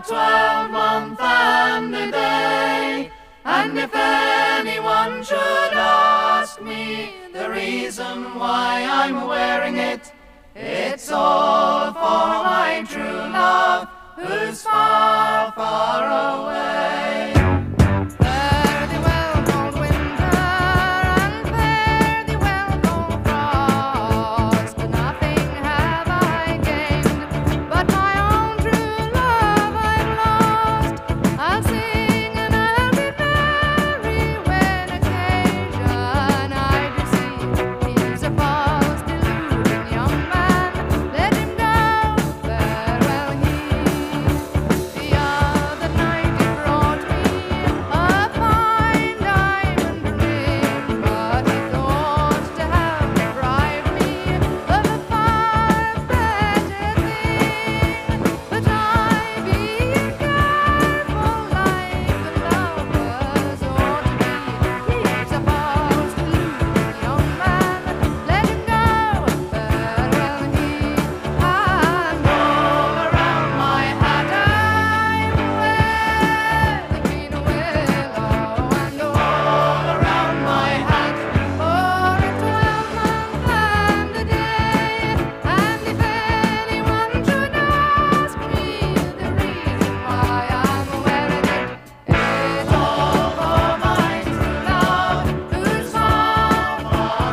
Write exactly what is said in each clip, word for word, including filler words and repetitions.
twelve-month and a day. And if anyone should ask me the reason why I'm wearing it, it's all for my true love, who's far, far away. Fare thee well, cold winter, and fare thee well, cold frost. Nothing have I gained, but my own true love I've lost. I'll sing and I'll be merry when occasion I do see. He's a false, deluding young man, let him go, farewell he. The other night he brought me a fine diamond ring, but he thought to have deprived me of a far better thing. But I, being careful like the lovers ought to be, he's a false, deluding young man, let him go, farewell he. And all around my hat I wear the green willow, and all around my hat for a twelve-month and a day. And if anyone should ask me the reason why I'm wearing it, it's all for my true love, who's far, far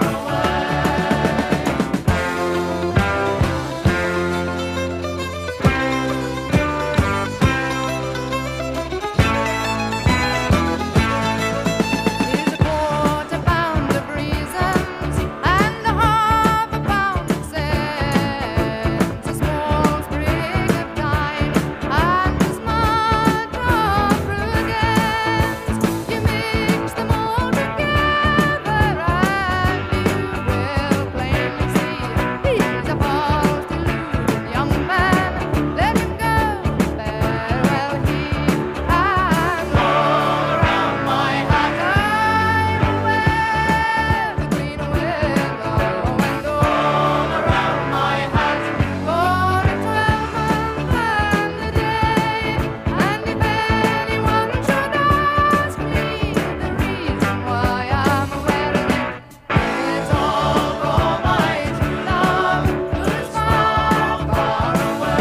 Here's a quarter pound of reasons and a half a pound of sense, a small sprig of thyme and a smudge of prudence. You mix them all together and you will plainly see he's a false, deluding young man. Let him go, farewell he. And all around my hat I wear the green willow, and all around my hat for a twelve-month and a day. And if anyone should ask me the reason why I'm wearing it, it's all for my true love, who's far, far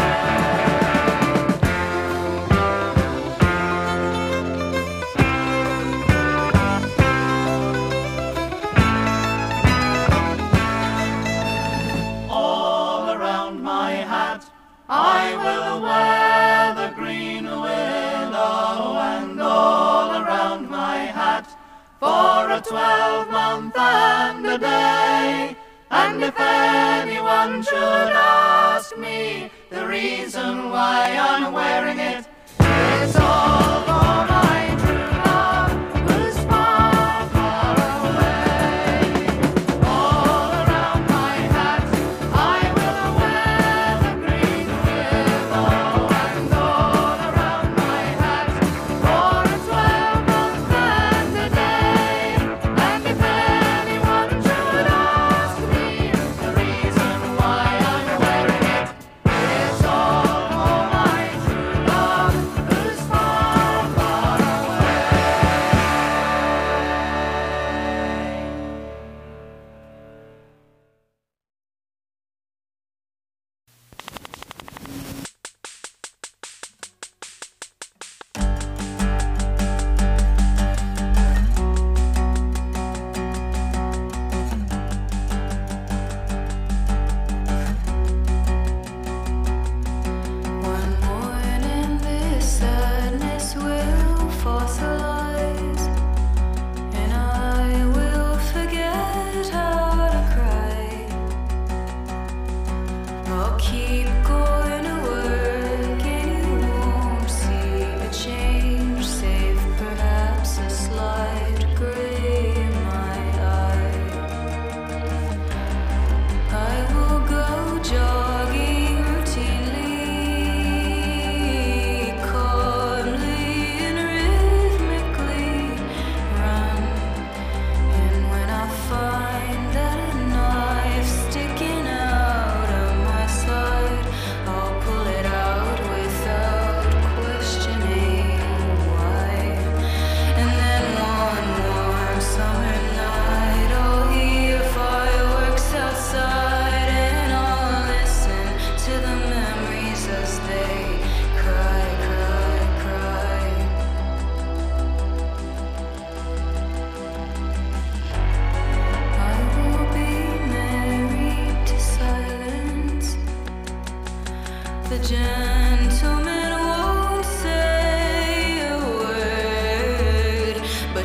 All around my hat I will wear the green willow, and all around my hat for a twelve-month and a day. And if anyone should ask me the reason why I'm wearing it, it's all for my true love, who's far, far away. All around my hat I will wear the green willow, and all around my hat for a twelve-month and a day. And if anyone should ask me the reason why I'm wearing it, it's all for my true love, who's far,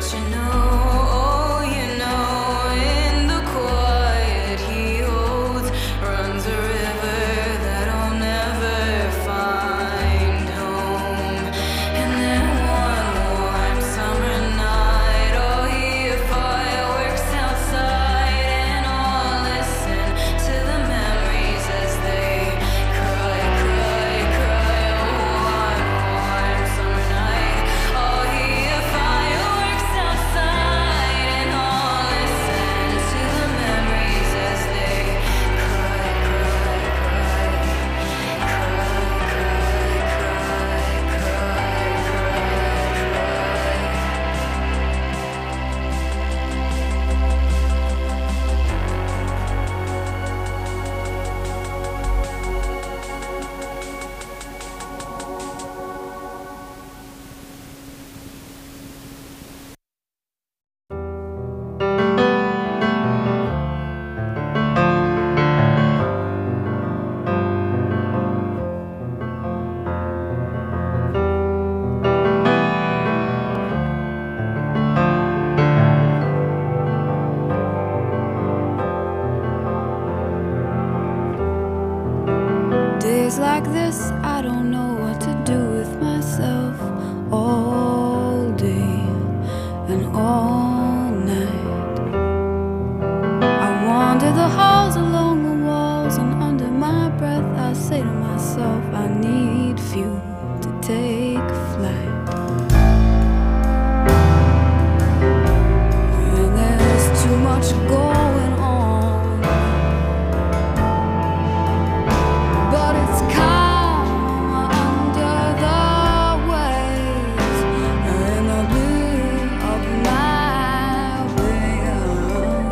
Days like this, I don't know what to do with myself all day and all night. I wander the halls along the walls, and under my breath I say to myself, I need fuel to take flight. And there's too much going on, but it's calm under the waves in the blue of my will.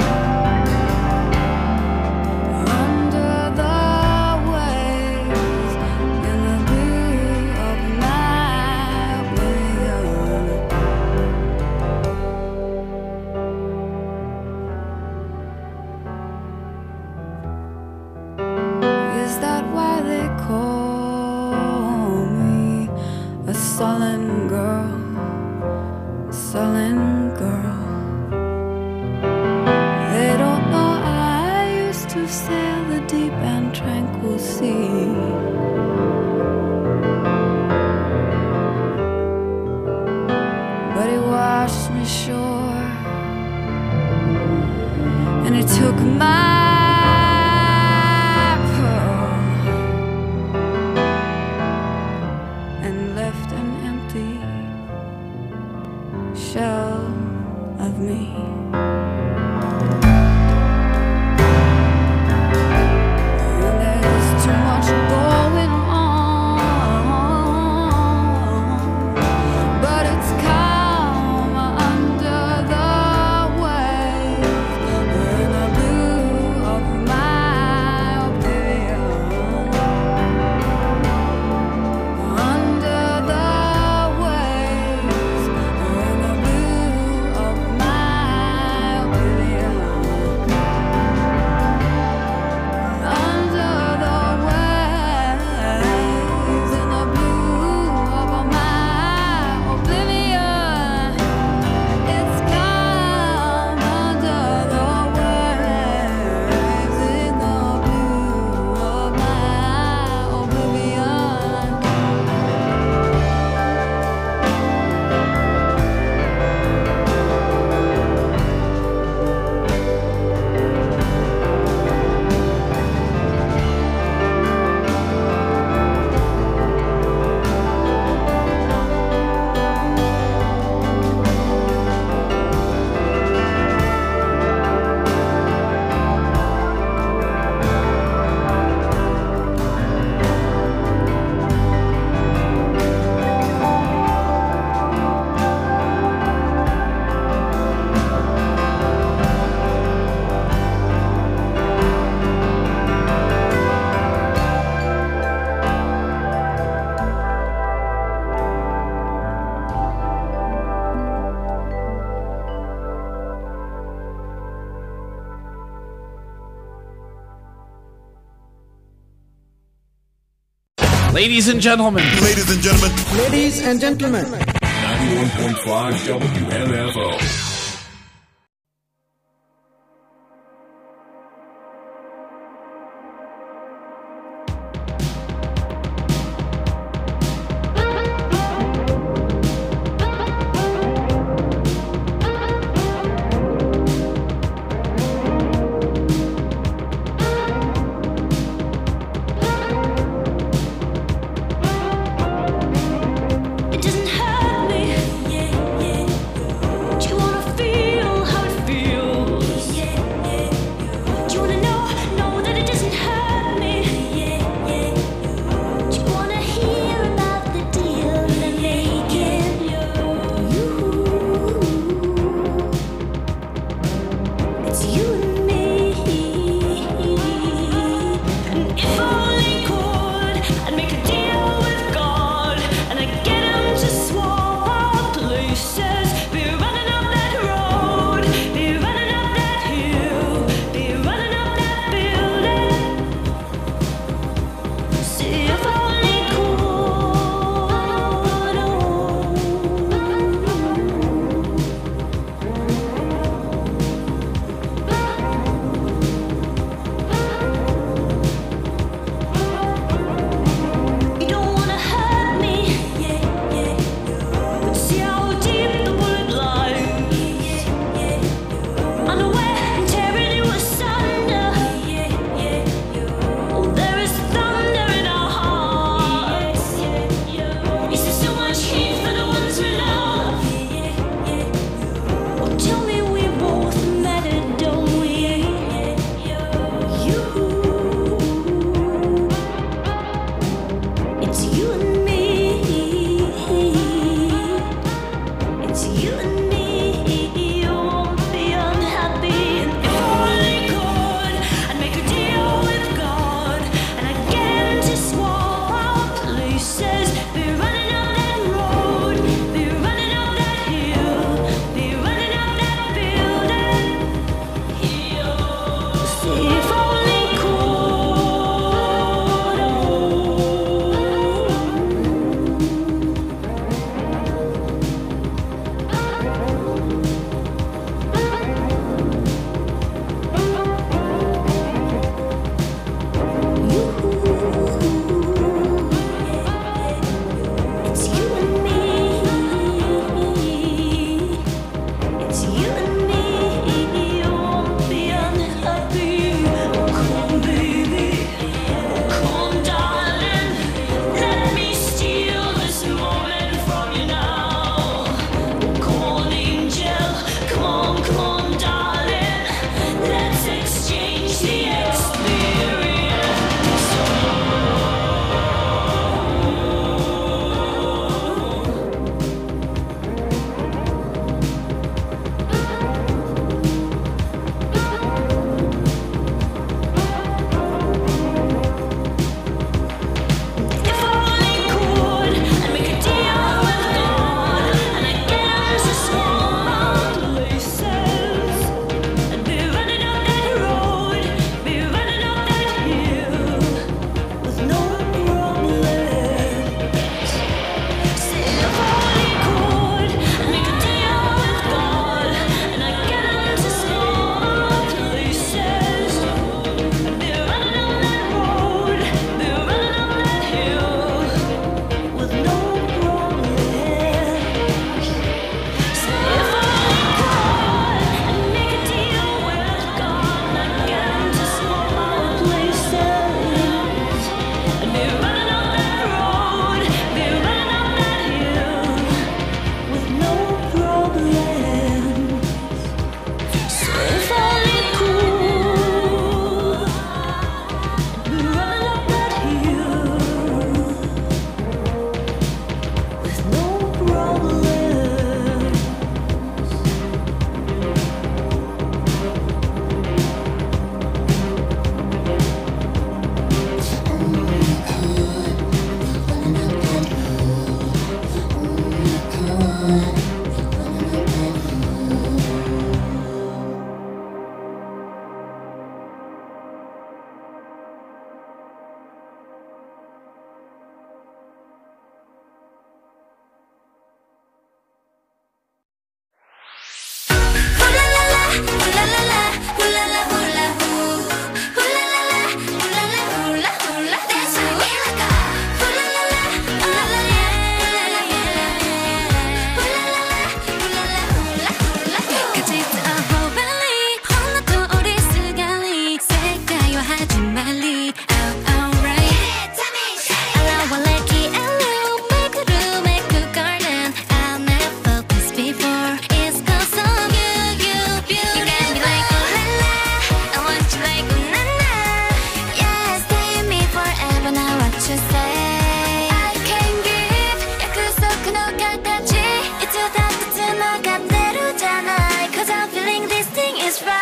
Under the waves in the blue of my will. Is that why they call me a sullen girl, sullen girl? They don't know I used to sail the deep and tranquil sea. But he washed me sure, and he took my pearl and left an empty shell of me. And there's too much going on, but it's calm under the waves in the blue of my oblivion. Under the waves in the blue of my oblivion. Under the waves in the blue of my oblivion. It's calm under the waves in the blue of my oblivion. Ladies and gentlemen, Ladies and gentlemen, Ladies and gentlemen, ninety-one point five W M F O. It doesn't hurt me. Do you wanna It's 'cause of you, you beautiful. You got me like ooh la la, I want you like ooh na na. Yeah, stay with me forever. Now what you say? I can give. 約束の形。いつだって繋がってるじゃない。 'Cause I'm feeling this thing is right.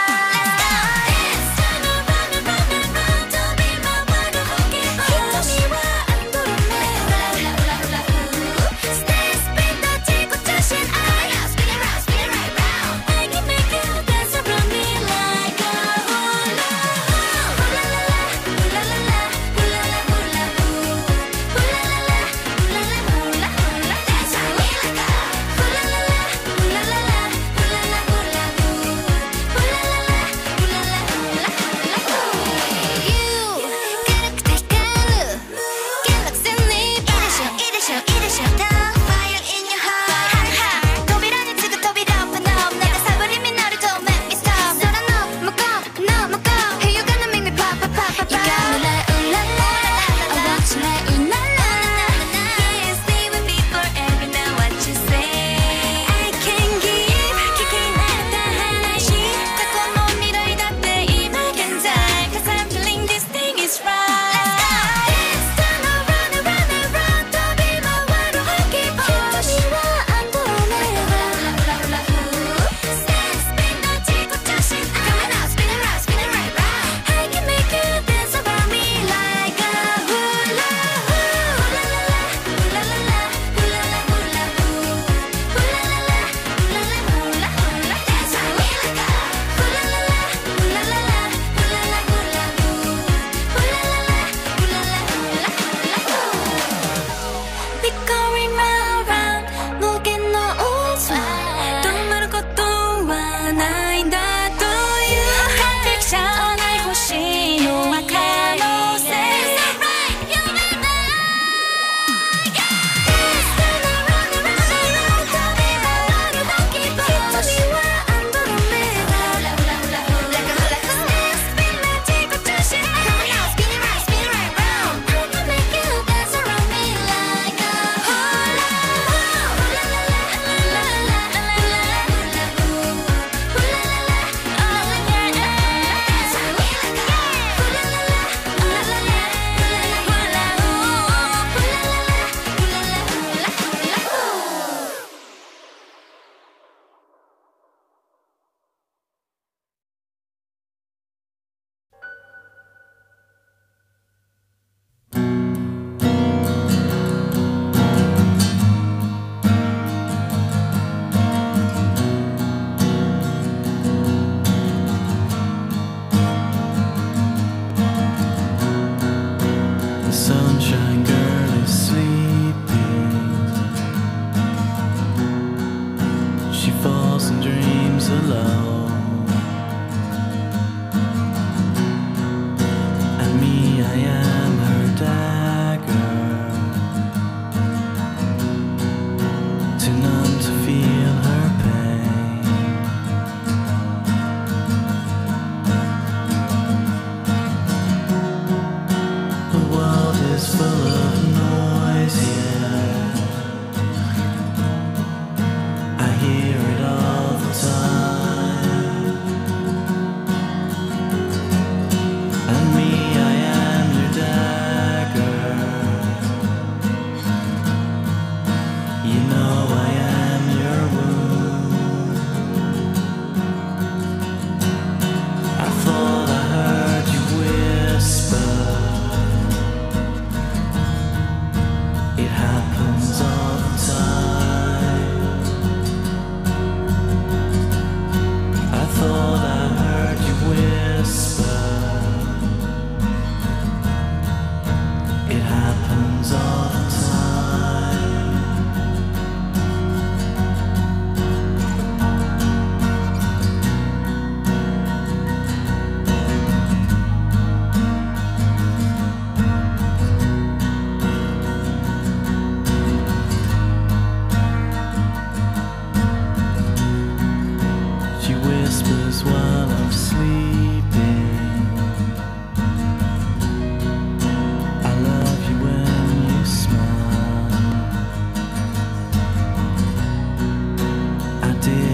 did.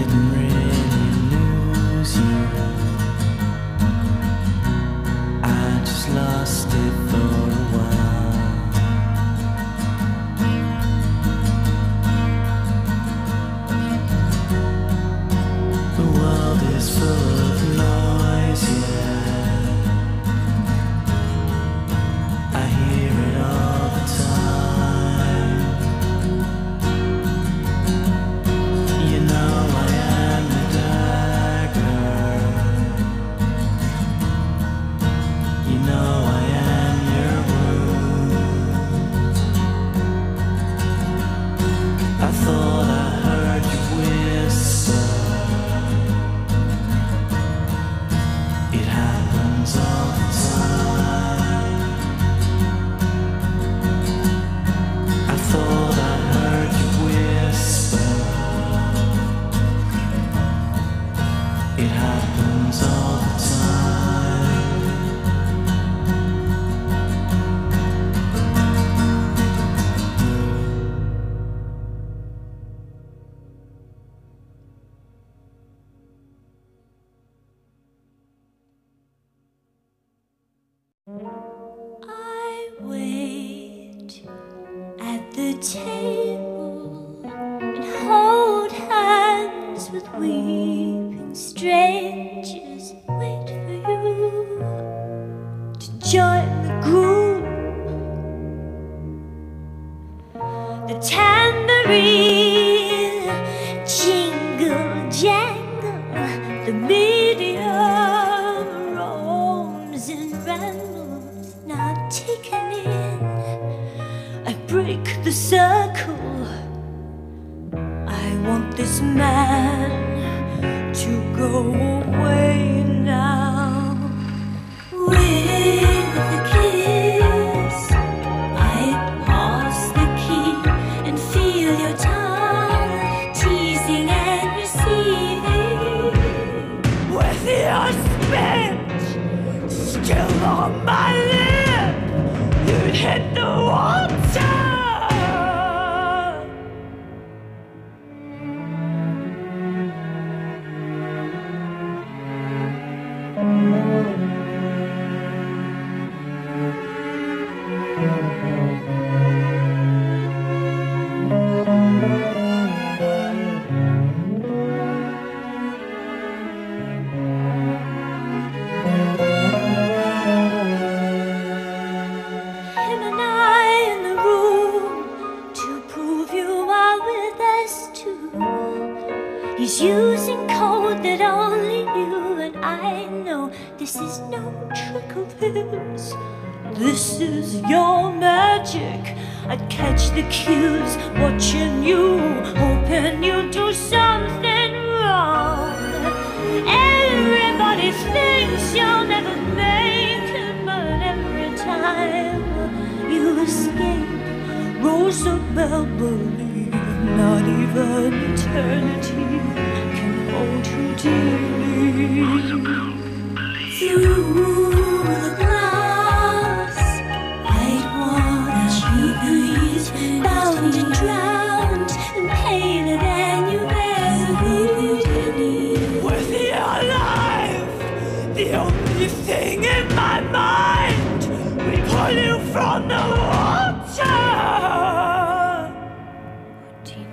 is full of noise, yeah. I hear it all the time. You know I am the dagger. You know I am your wound. I thought I heard you whisper. It happens all the time. I thought I heard you whisper. It happens all the time. I wait at the table and hold hands with weeping strangers. Wait for you to join the group. The tambourine jingle jangle, the medium roams and rambles, not taken in. I break the circle. I want this man to go away now. With a kiss, I pass the key and feel your tongue teasing and receiving. With your spit still on my lip, you'd hit the water. Him and I in the room to prove you are with us too. He's using code that only you and I know. This is no trick of his. This is your magic. I'd catch the cues, watching you, hoping you do something wrong. Everybody thinks you'll never make it, but every time you escape, Rosabelle, believe not even eternity can hold you dearly. Through the glass, white water, cheap breeze, bound and drowned, and paler than you've ever been. With your life, the only thing in my mind, we pull you from the water. What do you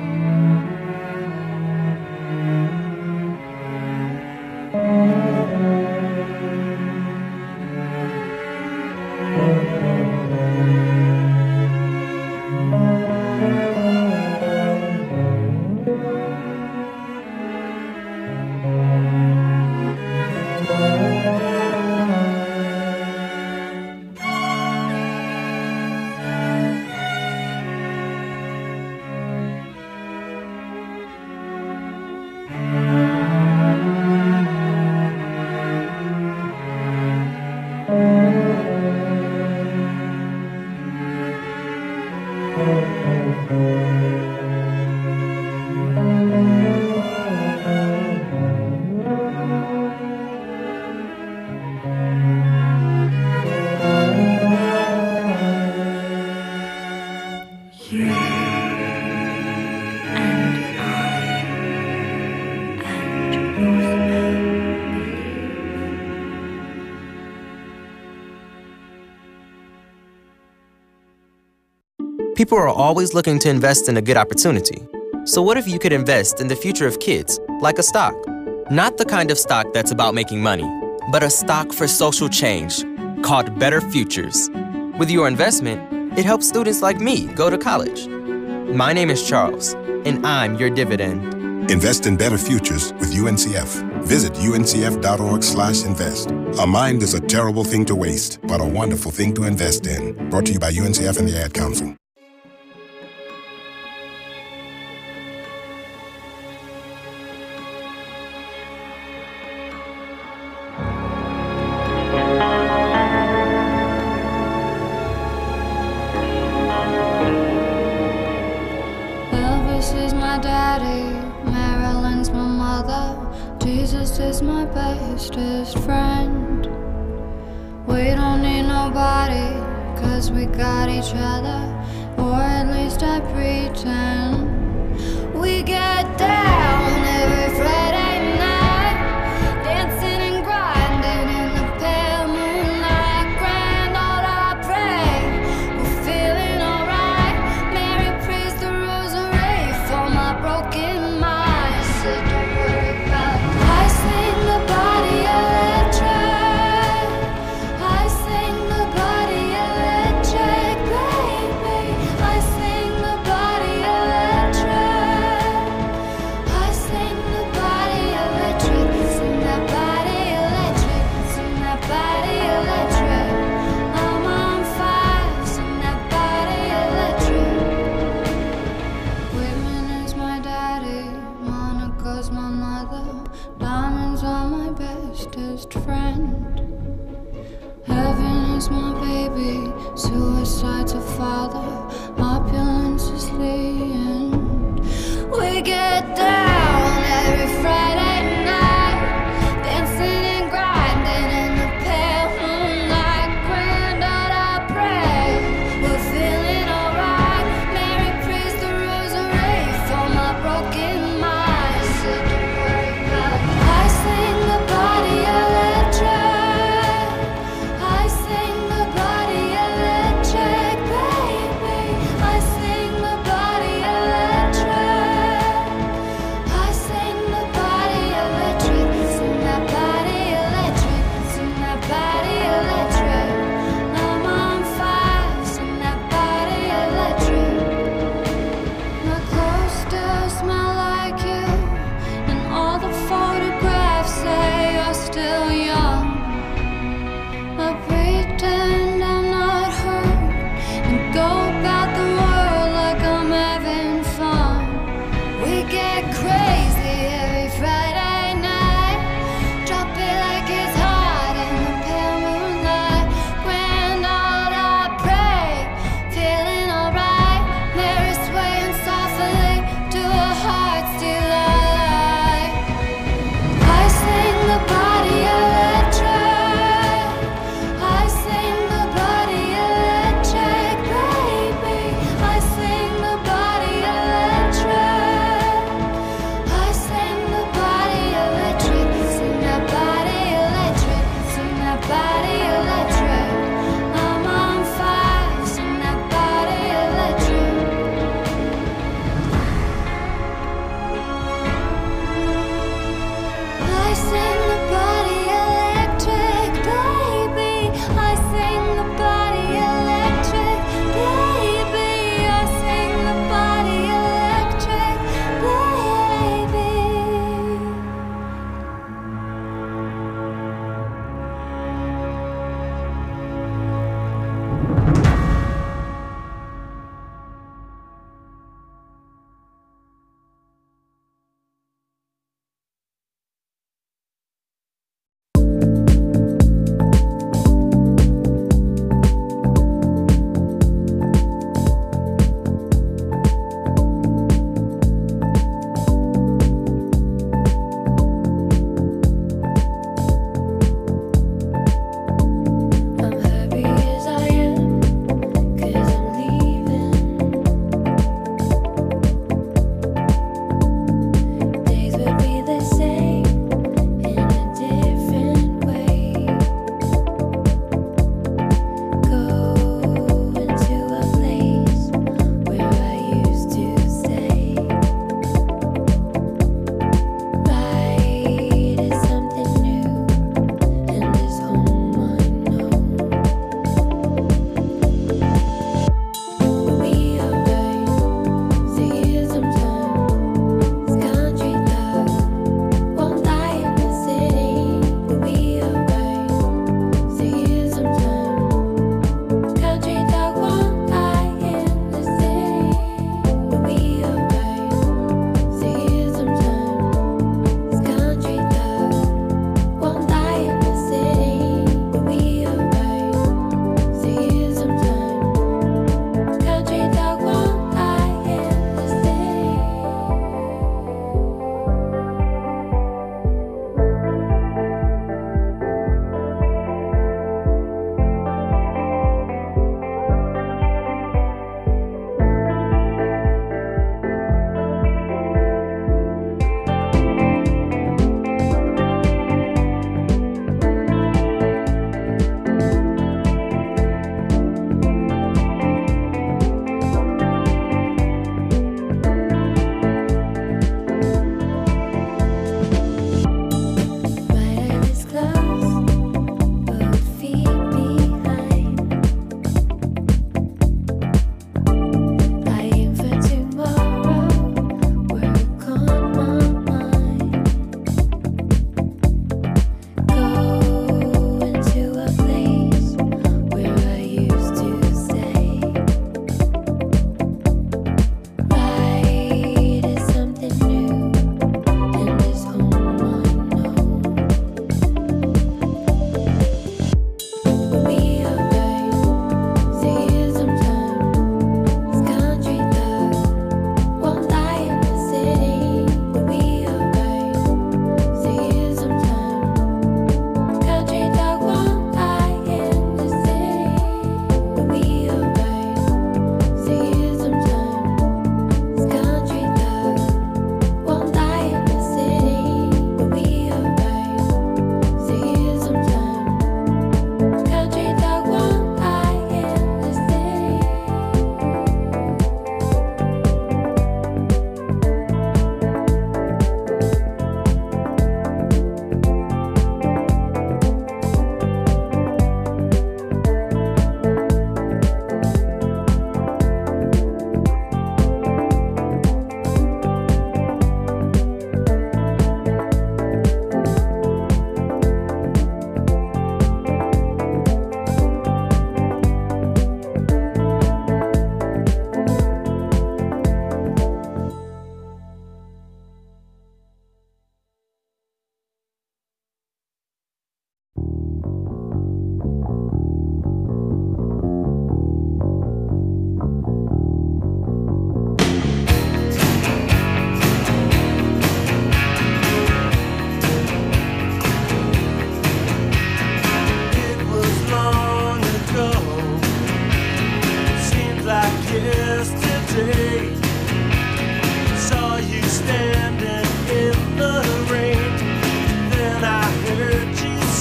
People are always looking to invest in a good opportunity. So what if you could invest in the future of kids, like a stock? Not the kind of stock that's about making money, but a stock for social change called Better Futures. With your investment, it helps students like me go to college. My name is Charles, and I'm your dividend. Invest in better futures with U N C F. Visit uncf.org slash invest. A mind is a terrible thing to waste, but a wonderful thing to invest in. Brought to you by U N C F and the Ad Council. Elvis is my daddy, Marilyn's my mother, Jesus is my bestest friend. We don't need nobody, cause we got each other, or at least I pretend. We get down every Friday night, dancing and grinding in the pale moonlight. Grand Lord, I pray we're feeling alright. Mary prays the rosary for my broken mind. Said don't worry about it. I sing the body electric. I sing the body electric, baby. I sing the body electric. I sing the body electric. Sing that body electric. Sing that body electric. I'm on fire. Sing that body electric. Whitman is my daddy, Monica's my mother, diamonds are my bestest friend. Heaven is my baby, suicide's a father, opulence is the end. We get down every Friday night, dancing and grinding in the pale moonlight. Grand Lord, I pray we're feeling alright. Mary prays the rosary for my broken mind. Said don't worry about it. I sing the body electric. I sing the body electric, baby. I sing the body electric. I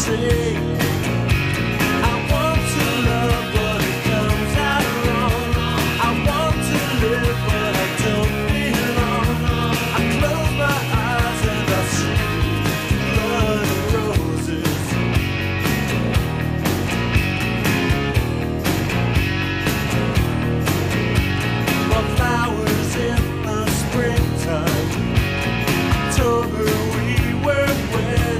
say. I want to love, but it comes out wrong. I want to live, but I don't belong. I close my eyes and I see blood and roses. My flowers in the springtime. October we were wed.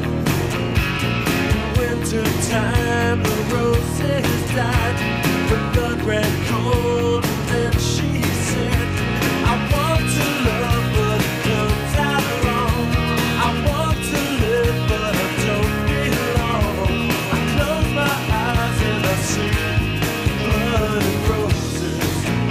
Winter time the roses died. The blood ran cold and then she said, I want to love but it comes out wrong. I want to live but I don't belong. I close my eyes and I see blood and roses.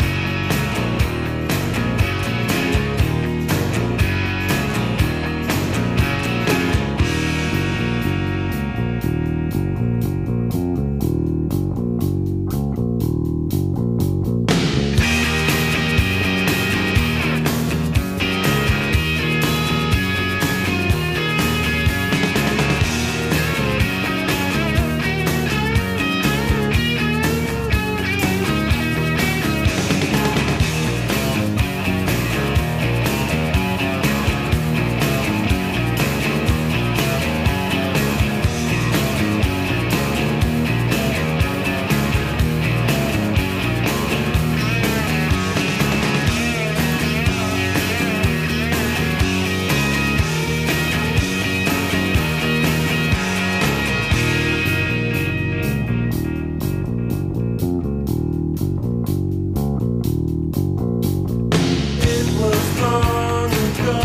It was long ago.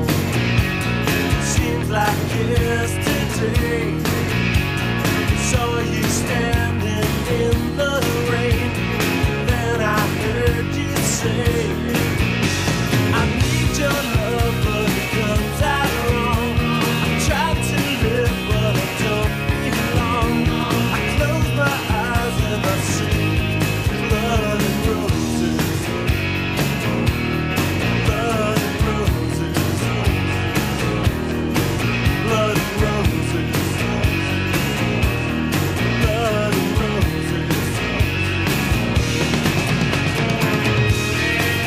Seems like yesterday. Saw you standing in the rain. Then I heard you say, I need your love, but it comes out wrong. I try to live, but I don't belong. I close my eyes and I see blood and roses. Blood and roses. Blood and roses. Blood and roses.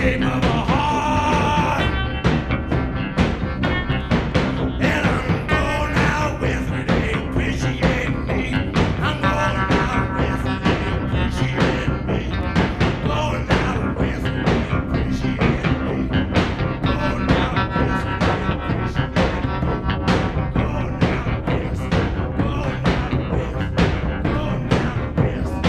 shape of a heart. And I'm going out with her, they appreciate me. I'm going out with her, they appreciate me. Going out with her, they appreciate me. Going out with her, they appreciate me. Going out with her, going out with her, going out with her.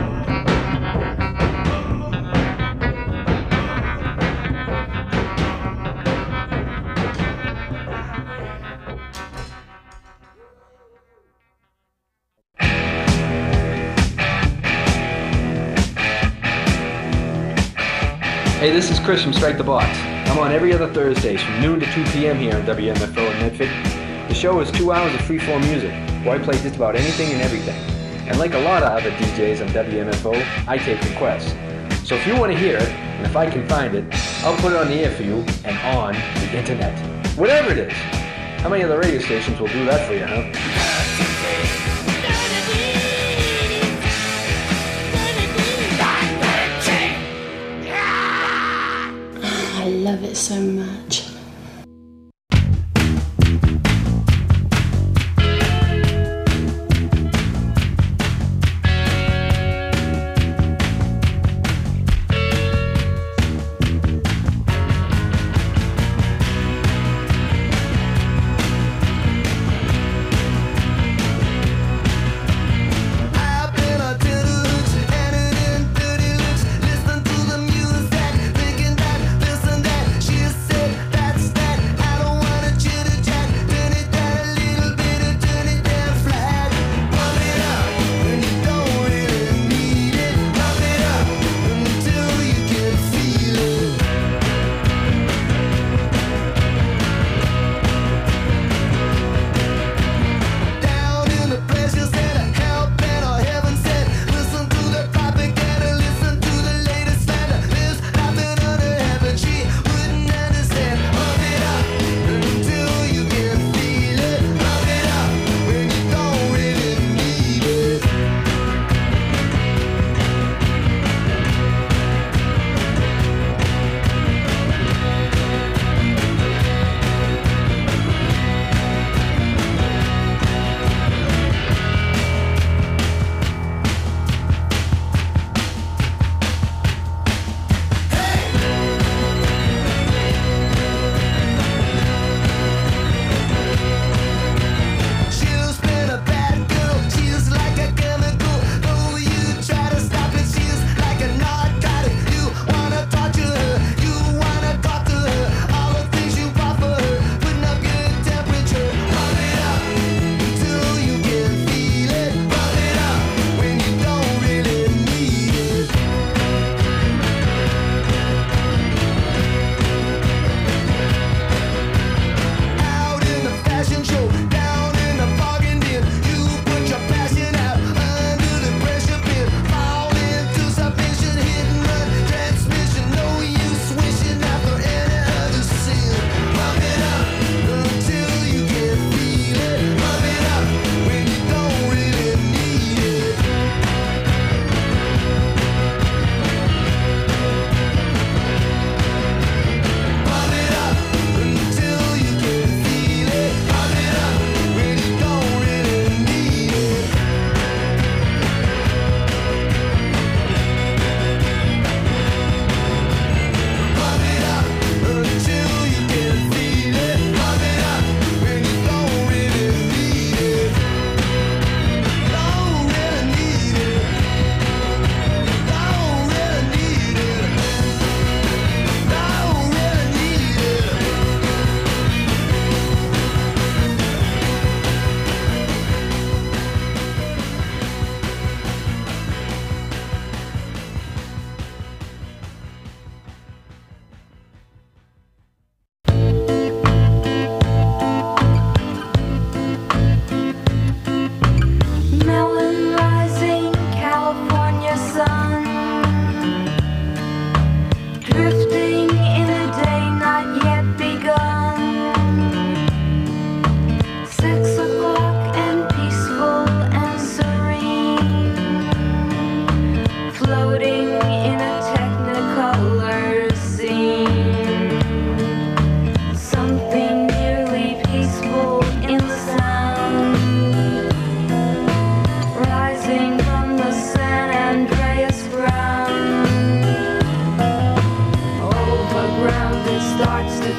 Hey, this is Chris from Strike the Box. I'm on every other Thursdays from noon to two p.m. here on W M F O in Medford. The show is two hours of freeform music, where I play just about anything and everything. And like a lot of other D Js on W M F O, I take requests. So if you want to hear it, and if I can find it, I'll put it on the air for you and on the internet. Whatever it is. How many other radio stations will do that for you, huh? I love it so much. Listen to the music, thinking that this and that. She said that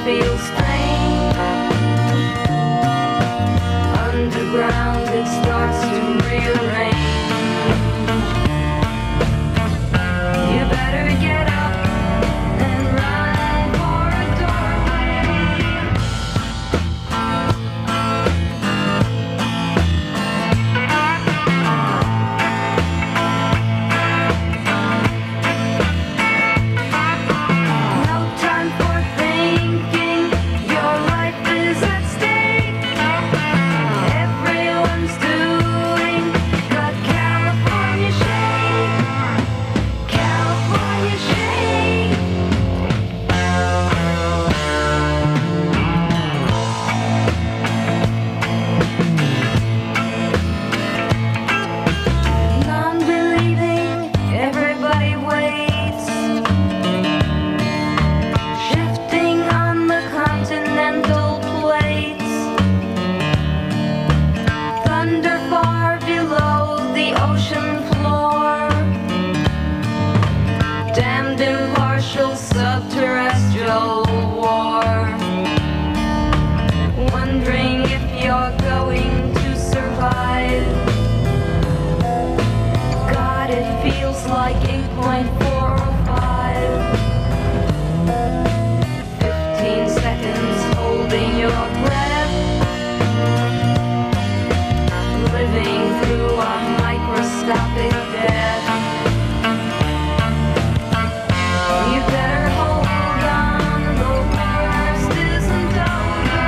feels strange. Underground it starts to rearrange. You better get up and run for a doorway. No time for thinking, your life is at stake. Everyone's doing the California shake. California shake. Non-believing, everybody waits. Shifting on the continental plates. Thunder far below the ocean floor. Damned impartial subterrestrial war. Wondering if you're going to survive. God, it feels like eight point four oh five. Fifteen seconds holding your breath. Living through a microscopic death. You better hold on, the worst isn't over.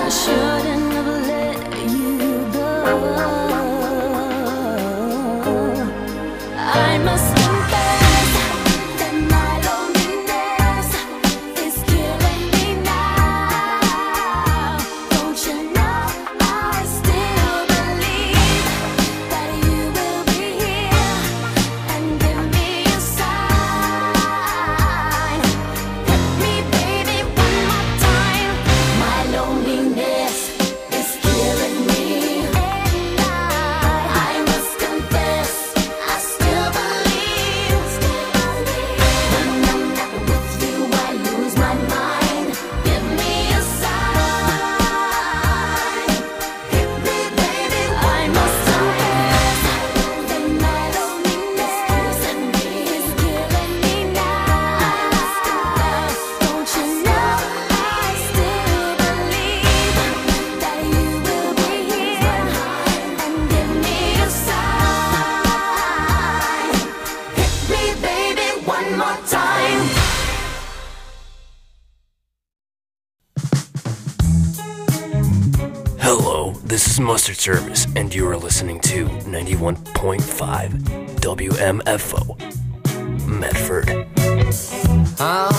shouldn't have let you go. I must confess that my loneliness is killing me now. Don't you know I still believe that you will be here and give me a sign. Hit me, baby, one more time. My loneliness is killing me, and I, I must confess, I still believe. When I'm not with you, I lose my mind. Give me a sign. Hit me, baby, I must confess that my loneliness and me is killing me now. Don't you know I still believe that you will be here and give me a sign. Hit me, baby, one more time. Hello, this is Mustard Service, and you are listening to ninety-one point five W M F O, Medford. Oh,